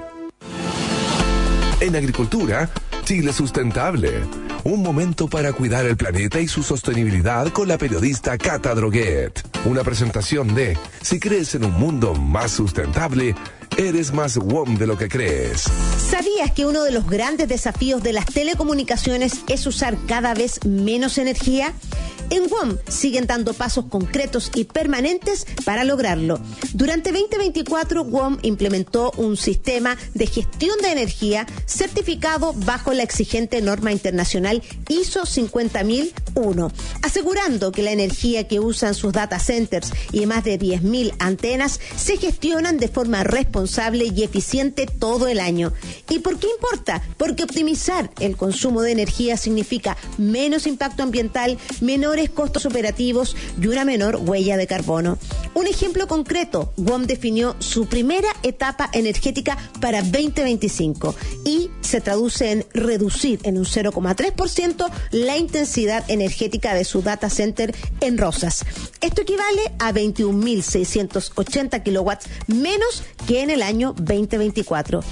En agricultura, Chile Sustentable. Un momento para cuidar el planeta y su sostenibilidad con la periodista Cata Droguet. Una presentación de: si crees en un mundo más sustentable, eres más WOM de lo que crees. ¿Sabías que uno de los grandes desafíos de las telecomunicaciones es usar cada vez menos energía? En WOM siguen dando pasos concretos y permanentes para lograrlo. Durante 2024, WOM implementó un sistema de gestión de energía certificado bajo la exigente norma internacional ISO 50001, asegurando que la energía que usan sus data centers y más de 10.000 antenas se gestionan de forma responsable y eficiente todo el año. ¿Y por qué importa? Porque optimizar el consumo de energía significa menos impacto ambiental, menores costos operativos y una menor huella de carbono. Un ejemplo concreto: WOM definió su primera etapa energética para 2025 y se traduce en reducir en un 0,3% la intensidad energética de su data center en Rosas. Esto equivale a 21.680 kilowatts menos que en el año 2024.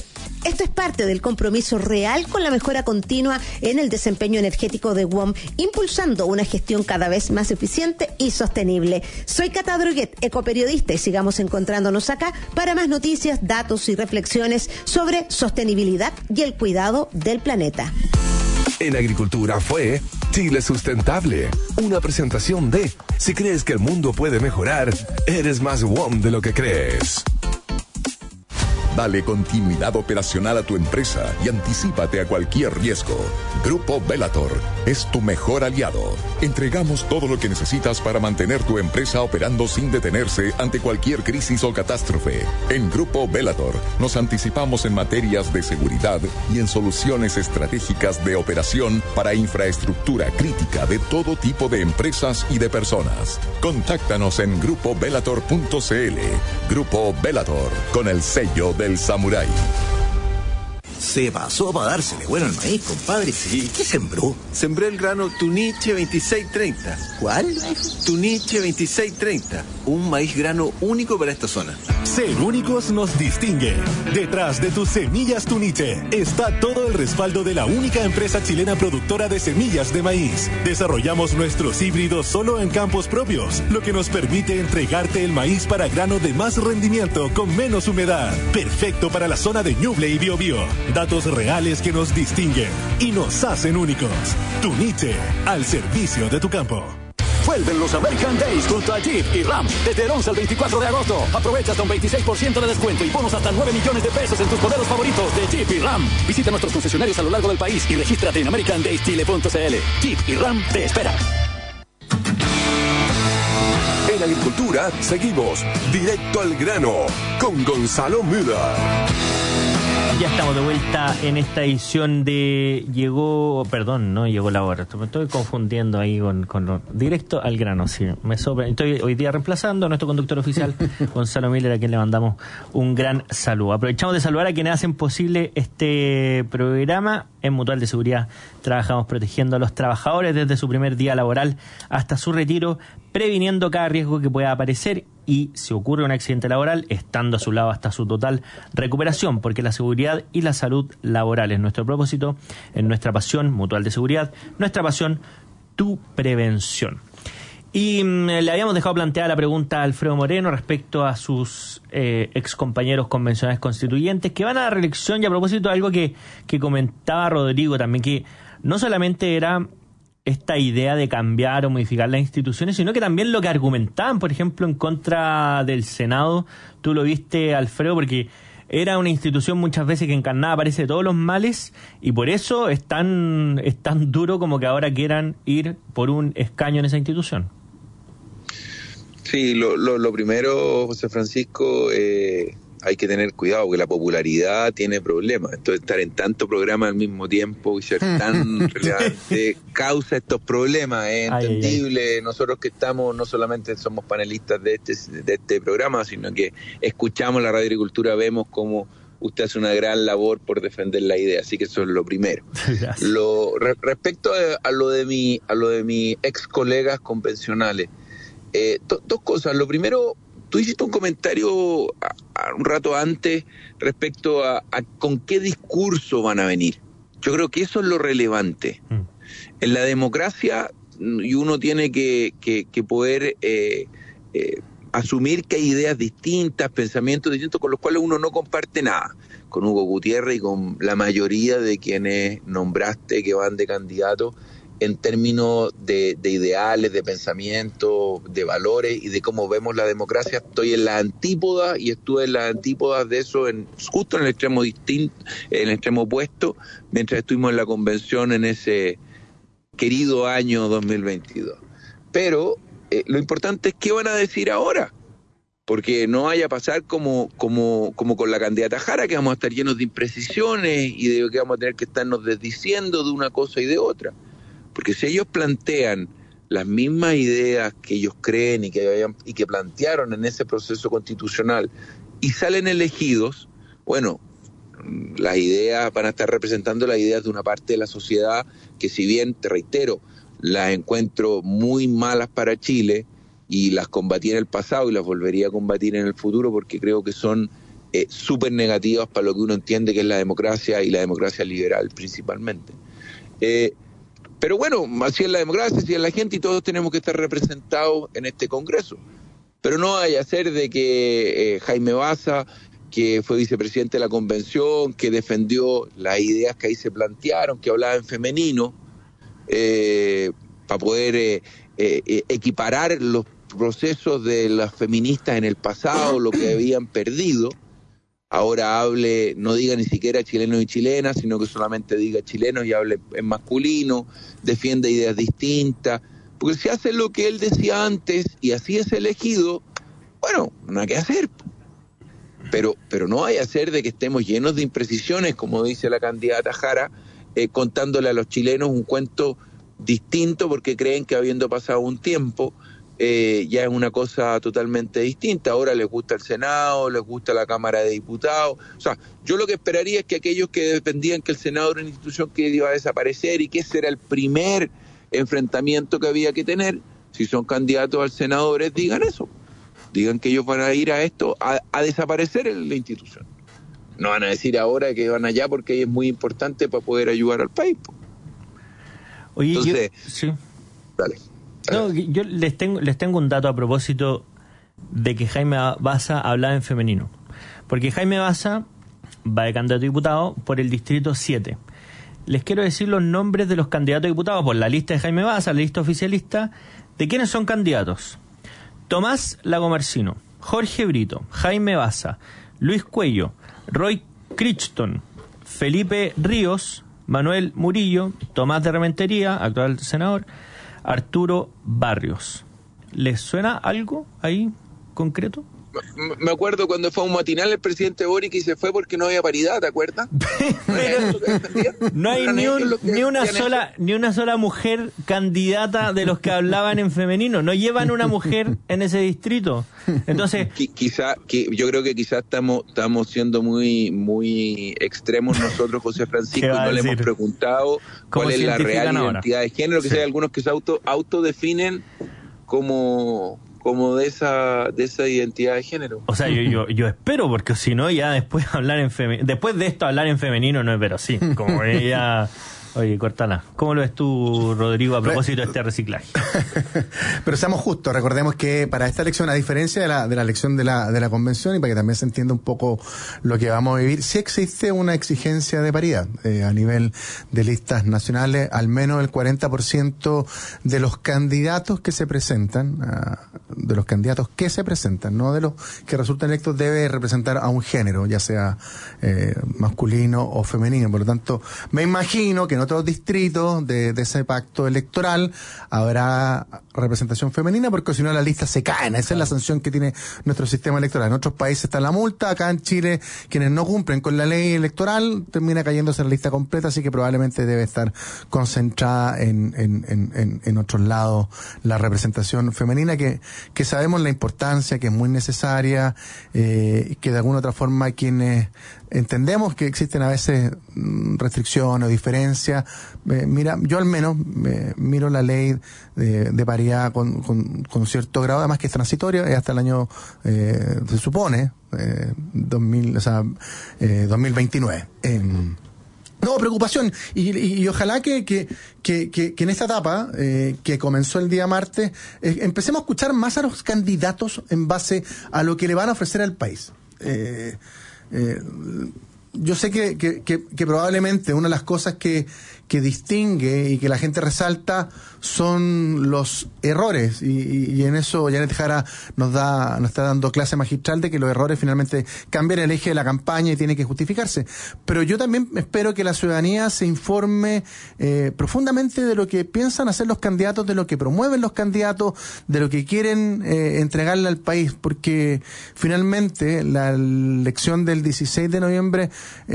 Esto es parte del compromiso real con la mejora continua en el desempeño energético de WOM, impulsando una gestión cada vez más eficiente y sostenible. Soy Cata Droguet, ecoperiodista, y sigamos encontrándonos acá para más noticias, datos y reflexiones sobre sostenibilidad y el cuidado del planeta. En Agricultura fue Chile Sustentable, una presentación de si crees que el mundo puede mejorar, eres más WOM de lo que crees. Dale continuidad operacional a tu empresa y anticípate a cualquier riesgo. Grupo Bellator es tu mejor aliado. Entregamos todo lo que necesitas para mantener tu empresa operando sin detenerse ante cualquier crisis o catástrofe. En Grupo Bellator nos anticipamos en materias de seguridad y en soluciones estratégicas de operación para infraestructura crítica de todo tipo de empresas y de personas. Contáctanos en grupobellator.cl. Grupo Bellator, con el sello del samurái. Se pasó para dársele bueno al maíz, compadre. Sí. ¿Qué sembró? Sembré el grano Tuniche 2630. ¿Cuál? Tuniche 2630. Un maíz grano único para esta zona. Ser únicos nos distingue. Detrás de tus semillas Tuniche está todo el respaldo de la única empresa chilena productora de semillas de maíz. Desarrollamos nuestros híbridos solo en campos propios, lo que nos permite entregarte el maíz para grano de más rendimiento con menos humedad. Perfecto para la zona de Ñuble y Biobío. Datos reales que nos distinguen y nos hacen únicos. Tuniche, al servicio de tu campo. Vuelven los American Days junto a Jeep y Ram. Desde el 11 al 24 de agosto. Aprovecha hasta un 26% de descuento y bonos hasta 9 millones de pesos en tus modelos favoritos de Jeep y Ram. Visita nuestros concesionarios a lo largo del país y regístrate en americandayschile.cl. Jeep y Ram te esperan. En Agricultura seguimos directo al grano con Gonzalo Müller. Ya estamos de vuelta en esta edición de no llegó la hora, me estoy confundiendo ahí con directo al grano, sí, me sobra. Estoy hoy día reemplazando a nuestro conductor oficial, Gonzalo Müller, a quien le mandamos un gran saludo. Aprovechamos de saludar a quienes hacen posible este programa. En Mutual de Seguridad trabajamos protegiendo a los trabajadores desde su primer día laboral hasta su retiro, previniendo cada riesgo que pueda aparecer y, si ocurre un accidente laboral, estando a su lado hasta su total recuperación, porque la seguridad y la salud laboral es nuestro propósito, es nuestra pasión. Mutual de Seguridad, nuestra pasión, tu prevención. Y le habíamos dejado planteada la pregunta a Alfredo Moreno respecto a sus ex compañeros convencionales constituyentes que van a la reelección, y a propósito de algo que comentaba Rodrigo también, que no solamente era esta idea de cambiar o modificar las instituciones, sino que también lo que argumentaban, por ejemplo, en contra del Senado. Tú lo viste, Alfredo, porque era una institución muchas veces que encarnaba, parece, todos los males, y por eso es tan duro como que ahora quieran ir por un escaño en esa institución. Sí, lo primero, José Francisco, hay que tener cuidado porque la popularidad tiene problemas. Entonces, estar en tanto programa al mismo tiempo y ser tan relevante causa estos problemas. Es entendible. Nosotros que estamos, no solamente somos panelistas de este programa, sino que escuchamos la Radio Agricultura, vemos cómo usted hace una gran labor por defender la idea. Así que eso es lo primero. Respecto a lo de mis ex colegas convencionales, dos cosas. Lo primero, tú hiciste un comentario un rato antes respecto a con qué discurso van a venir. Yo creo que eso es lo relevante. En la democracia, y uno tiene que poder asumir que hay ideas distintas, pensamientos distintos con los cuales uno no comparte nada. Con Hugo Gutiérrez y con la mayoría de quienes nombraste que van de candidatos, en términos de ideales, de pensamiento, de valores y de cómo vemos la democracia, estoy en la antípoda y estuve en las antípodas de eso, justo en el extremo distinto, en el extremo opuesto, mientras estuvimos en la convención en ese querido año 2022. Pero lo importante es qué van a decir ahora, porque no vaya a pasar como con la candidata Jara, que vamos a estar llenos de imprecisiones y de que vamos a tener que estarnos desdiciendo de una cosa y de otra. Porque si ellos plantean las mismas ideas que ellos creen y que plantearon en ese proceso constitucional y salen elegidos, bueno, las ideas van a estar representando las ideas de una parte de la sociedad que, si bien, te reitero, las encuentro muy malas para Chile y las combatí en el pasado y las volvería a combatir en el futuro porque creo que son súper negativas para lo que uno entiende que es la democracia y la democracia liberal principalmente. Pero bueno, así es la democracia, así es la gente y todos tenemos que estar representados en este Congreso. Pero no vaya a ser de que Jaime Baza, que fue vicepresidente de la convención, que defendió las ideas que ahí se plantearon, que hablaba en femenino, para poder equiparar los procesos de las feministas en el pasado, lo que habían perdido, ahora hable, no diga ni siquiera chilenos y chilenas, sino que solamente diga chilenos y hable en masculino, defiende ideas distintas, porque si hace lo que él decía antes y así es elegido, bueno, no hay que hacer. Pero no vaya a ser de que estemos llenos de imprecisiones, como dice la candidata Jara, contándole a los chilenos un cuento distinto porque creen que habiendo pasado un tiempo ya es una cosa totalmente distinta. Ahora les gusta el Senado, les gusta la Cámara de Diputados. O sea, yo lo que esperaría es que aquellos que defendían que el Senado era una institución que iba a desaparecer y que ese era el primer enfrentamiento que había que tener, si son candidatos al senadores, digan eso. Digan que ellos van a ir a esto, a desaparecer la institución. No van a decir ahora que van allá porque es muy importante para poder ayudar al país. Oye, entonces, sí. Dale. No, yo les tengo un dato a propósito de que Jaime Baza hablaba en femenino. Porque Jaime Baza va de candidato a diputado por el distrito 7. Les quiero decir los nombres de los candidatos a diputados por la lista de Jaime Baza, la lista oficialista, de quiénes son candidatos. Tomás Lagomarsino, Jorge Brito, Jaime Baza, Luis Cuello, Roy Crichton, Felipe Ríos, Manuel Murillo, Tomás de Rementería, actual senador, Arturo Barrios. ¿Les suena algo ahí concreto? Me acuerdo cuando fue a un matinal el presidente Boric y se fue porque no había paridad, ¿te acuerdas? No hay ni una sola mujer candidata de los que hablaban en femenino. No llevan una mujer en ese distrito. Entonces, yo creo que quizás estamos siendo muy extremos nosotros, José Francisco, y no le hemos preguntado cuál es la real identidad de género, que hay algunos que se autodefinen como de esa identidad de género. O sea, yo espero, porque si no, ya después de esto hablar en femenino no es verosímil. Como ella... Oye, Cortana, ¿cómo lo ves tú, Rodrigo, a propósito de este reciclaje? Pero seamos justos, recordemos que para esta elección, a diferencia de la elección de la convención, y para que también se entienda un poco lo que vamos a vivir, sí existe una exigencia de paridad a nivel de listas nacionales. Al menos el 40% de los candidatos que se presentan, no de los que resultan electos, debe representar a un género, ya sea masculino o femenino. Por lo tanto, me imagino que en otros distritos de ese pacto electoral habrá representación femenina, porque si no las listas se caen. Esa es la sanción que tiene nuestro sistema electoral. En otros países está la multa, acá en Chile quienes no cumplen con la ley electoral termina cayéndose en la lista completa, así que probablemente debe estar concentrada en otros lados la representación femenina, que sabemos la importancia, que es muy necesaria, que de alguna otra forma quienes entendemos que existen a veces restricciones o diferencias. Mira, yo al menos miro la ley de paridad con cierto grado, además que es transitoria, es hasta el año, se supone, 2029. No, preocupación. Y ojalá que en esta etapa, que comenzó el día martes, empecemos a escuchar más a los candidatos en base a lo que le van a ofrecer al país. Yo sé que probablemente una de las cosas que distingue y que la gente resalta son los errores, y en eso Janet Jara nos está dando clase magistral de que los errores finalmente cambian el eje de la campaña y tiene que justificarse. Pero yo también espero que la ciudadanía se informe profundamente de lo que piensan hacer los candidatos, de lo que promueven los candidatos, de lo que quieren entregarle al país, porque finalmente la elección del 16 de noviembre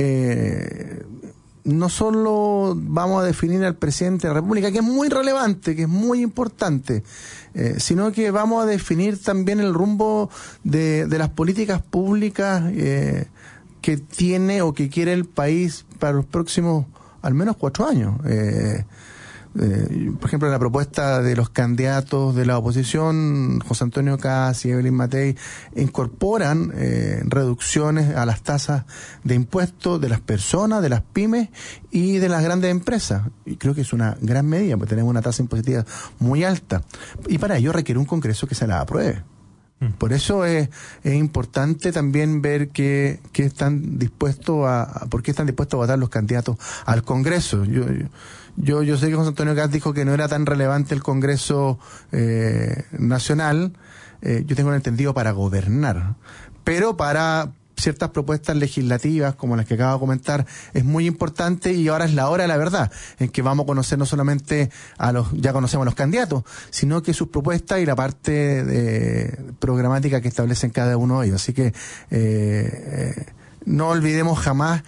no solo vamos a definir al presidente de la República, que es muy relevante, que es muy importante, sino que vamos a definir también el rumbo de las políticas públicas que tiene o que quiere el país para los próximos al menos 4 años. Por ejemplo, la propuesta de los candidatos de la oposición, José Antonio Caz y Evelyn Matei, incorporan reducciones a las tasas de impuestos de las personas, de las pymes y de las grandes empresas. Y creo que es una gran medida, porque tenemos una tasa impositiva muy alta. Y para ello requiere un Congreso que se la apruebe. Por eso es importante también ver por qué están dispuestos a votar los candidatos al Congreso. Yo sé que José Antonio Caz dijo que no era tan relevante el Congreso nacional. Yo tengo entendido para gobernar, pero para ciertas propuestas legislativas como las que acabo de comentar es muy importante, y ahora es la hora de la verdad, en que vamos a conocer no solamente ya conocemos a los candidatos, sino que sus propuestas y la parte programática que establecen cada uno de ellos. Así que no olvidemos jamás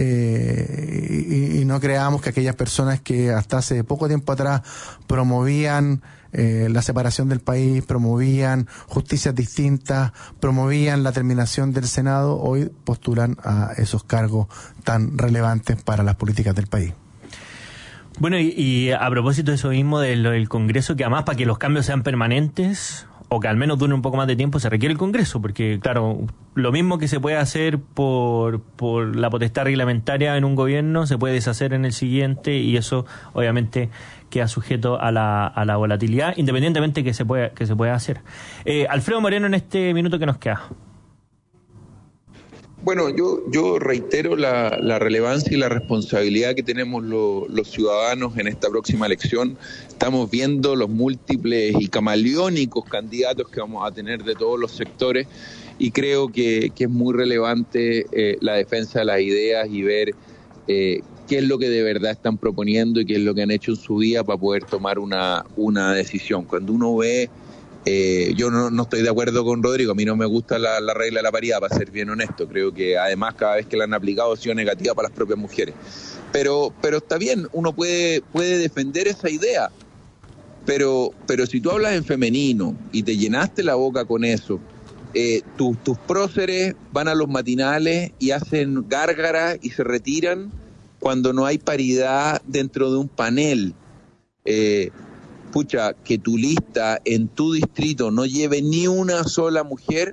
y no creamos que aquellas personas que hasta hace poco tiempo atrás promovían la separación del país, promovían justicias distintas, promovían la terminación del Senado, hoy postulan a esos cargos tan relevantes para las políticas del país. Bueno, y a propósito de eso mismo del Congreso, que además para que los cambios sean permanentes, o que al menos dure un poco más de tiempo, se requiere el Congreso, porque claro, lo mismo que se puede hacer por la potestad reglamentaria en un gobierno, se puede deshacer en el siguiente, y eso obviamente queda sujeto a la volatilidad, independientemente que se pueda hacer. Alfredo Moreno, en este minuto que nos queda. Bueno, yo reitero la relevancia y la responsabilidad que tenemos los ciudadanos en esta próxima elección. Estamos viendo los múltiples y camaleónicos candidatos que vamos a tener de todos los sectores, y creo que es muy relevante la defensa de las ideas y ver qué es lo que de verdad están proponiendo y qué es lo que han hecho en su vida para poder tomar una decisión. Cuando uno ve... yo no estoy de acuerdo con Rodrigo, a mí no me gusta la regla de la paridad, para ser bien honesto. Creo que además cada vez que la han aplicado ha sido negativa para las propias mujeres. Pero está bien, uno puede defender esa idea, pero si tú hablas en femenino y te llenaste la boca con eso, tus próceres van a los matinales y hacen gárgaras y se retiran cuando no hay paridad dentro de un panel. Pucha, que tu lista en tu distrito no lleve ni una sola mujer,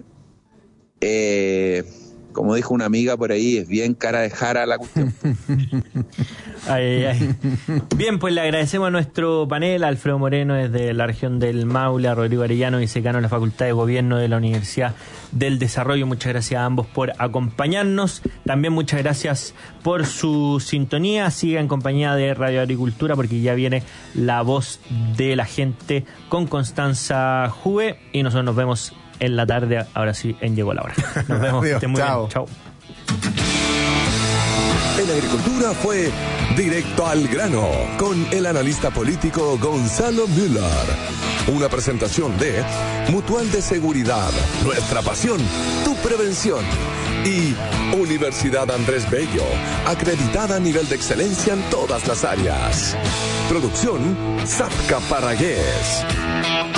como dijo una amiga por ahí, es bien cara de jara la cuestión. Ay. Bien, pues le agradecemos a nuestro panel, a Alfredo Moreno desde la región del Maule, a Rodrigo Arellano, vicedecano de la Facultad de Gobierno de la Universidad del Desarrollo. Muchas gracias a ambos por acompañarnos. También muchas gracias por su sintonía. Siga en compañía de Radio Agricultura, porque ya viene La Voz de la Gente con Constanza Juve, y nosotros nos vemos en la tarde, ahora sí, en Llegó la Hora. Nos vemos. Adiós, muy chao. Bien. Chao. En Agricultura fue Directo al Grano con el analista político Gonzalo Müller. Una presentación de Mutual de Seguridad, nuestra pasión, tu prevención. Y Universidad Andrés Bello, acreditada a nivel de excelencia en todas las áreas. Producción Zapca Paragués.